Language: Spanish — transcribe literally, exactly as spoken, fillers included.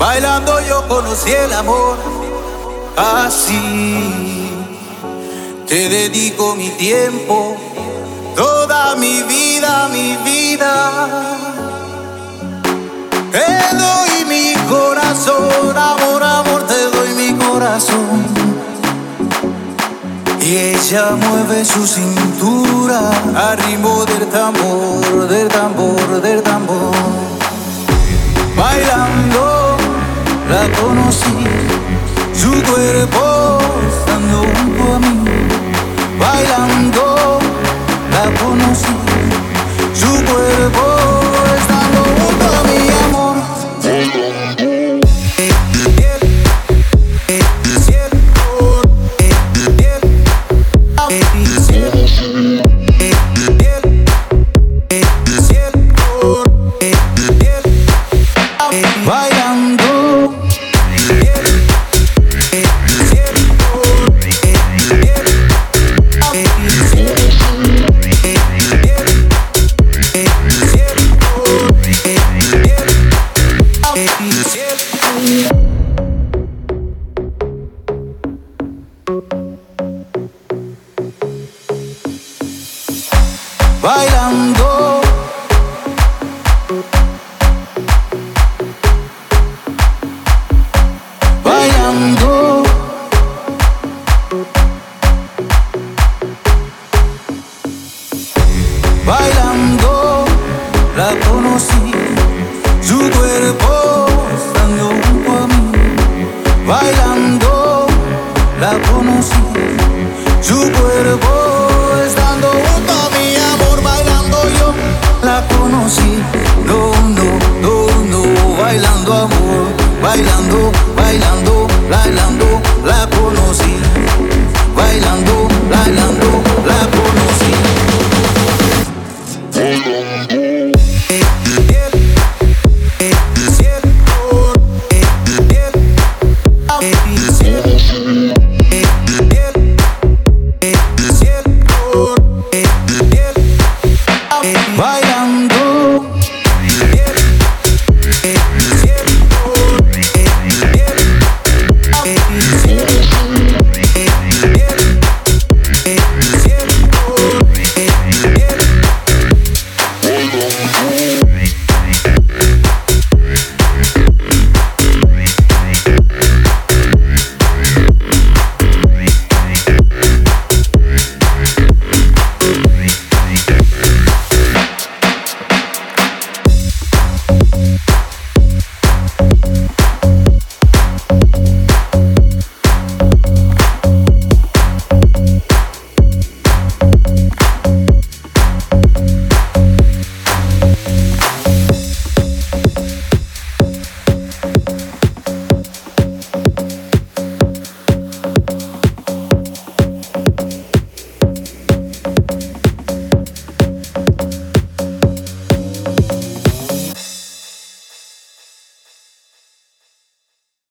Bailando yo conocí el amor, así te dedico mi tiempo, toda mi vida, mi vida. Te doy mi corazón, amor, amor, te doy mi corazón. Y ella mueve su cintura al ritmo del tambor, del tambor, del tambor. Bailando la conocí, su cuerpo estando junto a mí. Bailando la conocí, su cuerpo estando junto a mi amor. Bailando Bailando, bailando, bailando, la conocí, su cuerpo estando junto a mí. Bailando, la conocí, su cuerpo estando junto a mi amor. Bailando yo la conocí, no, no, no, no. Bailando amor, bailando, bailando, bailando, la conocí. Bailando, bailando, la conocí. Bailando